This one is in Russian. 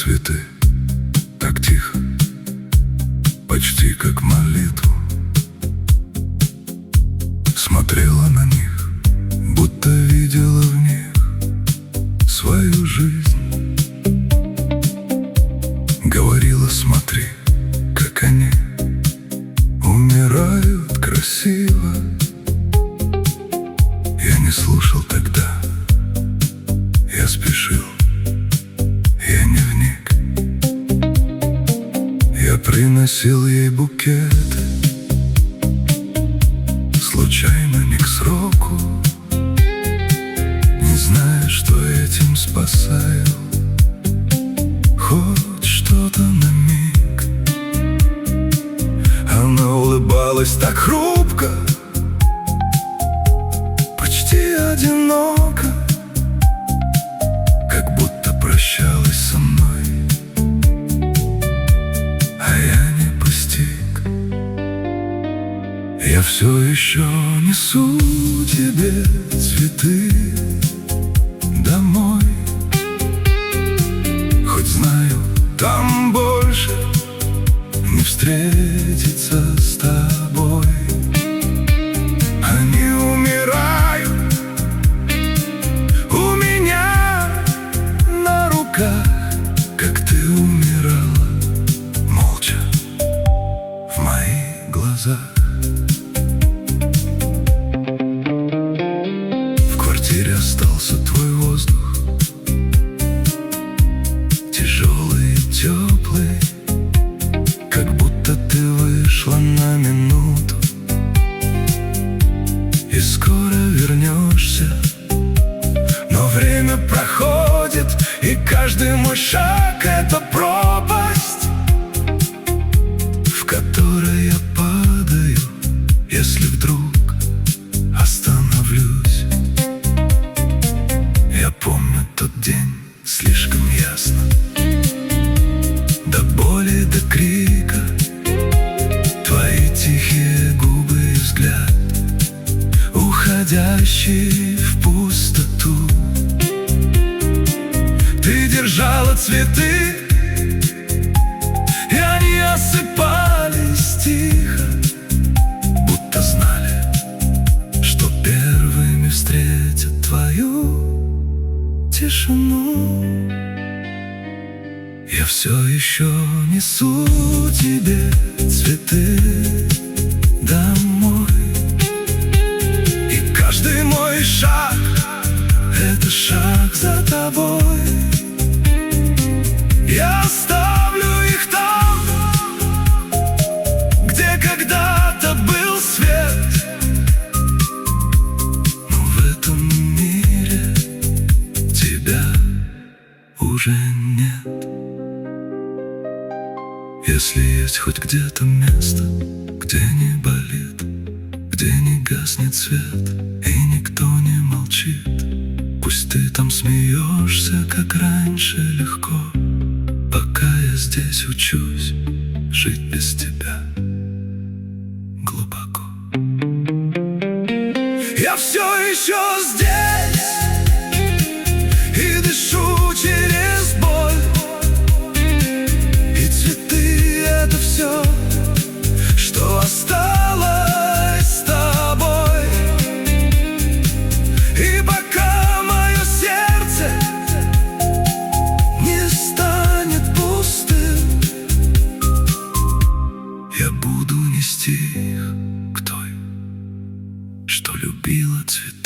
цветы так тихо, почти как молитву. Смотрела на них, будто видела в них свою жизнь. Говорила: смотри, как они умирают красиво. Я не слушал тогда, я спешил, я не вник. Я приносил ей букеты, случайно, не к сроку, не зная, что этим спасаю хоть что-то на миг. Она улыбалась так хрупко, почти одиноко, как будто прощалась со мной, а я не постиг. Я все еще несу тебе цветы домой, хоть знаю, там больше не встретиться с тобой. Они умирают у меня на руках, как ты умирала, молча в моих глазах. В квартире остался твой воздух, тяжелый и теплый, как будто ты вышла на минуту и скоро вернешься. Но время проходит, и каждый мой шаг — это пропасть, в которой я падаю, если вдруг остановлюсь. Я помню тот день слишком ясно, до боли, до крика, твои тихие губы и взгляд, уходящий в пустоту. Ты держала цветы, и они осыпались тихо, будто знали, что первыми встретят твою тишину. Я все еще несу тебе цветы домой, и каждый мой шаг — это шаг за тобой. Я оставлю их там, где когда-то был свет, но в этом мире тебя уже нет. Если есть хоть где-то место, где не болит, где не гаснет свет и никто не молчит, пусть ты там смеешься, как раньше, легко, пока я здесь учусь жить без тебя глубоко. Я все еще здесь и дышу через боль, и цветы — это все, что осталось с тобой. И пока мое сердце не станет пустым, я буду нести их к той, что любила цветы.